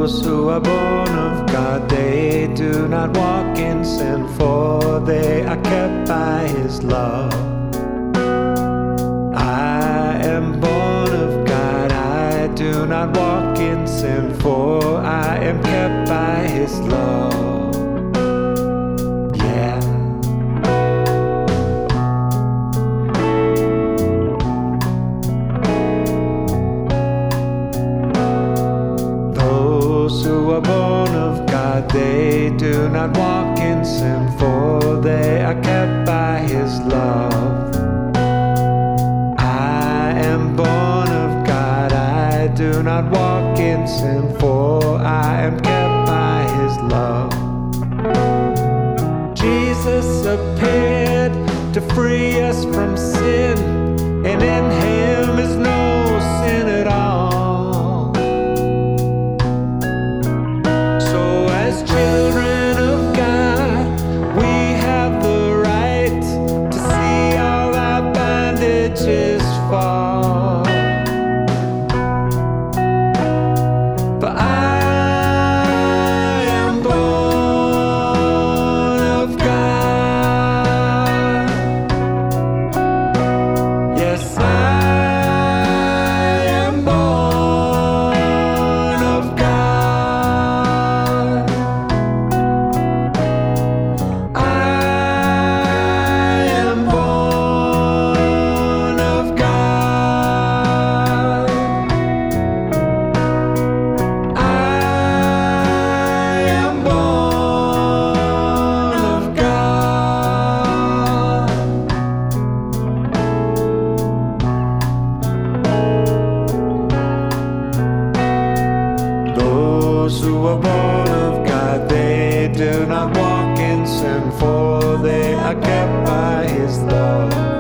Those who are born of God, they do not walk in sin, for they are kept by His love. I am born of God, I do not walk in sin, for I am kept by His love. Yeah. Those who are born of God, they do not walk in sin, for they are kept by His love. I am born of God, I do not walk in sin, for I am kept by His love. Jesus appeared to free us from sin, and in Him is no sin at all. So as children of God, we have the right to see all our bondages fall. For I am born of God. Yes, I am born of God. I am born of God. I am born of God. Those who are born of God, they do not walk in sin, for they are kept by His love.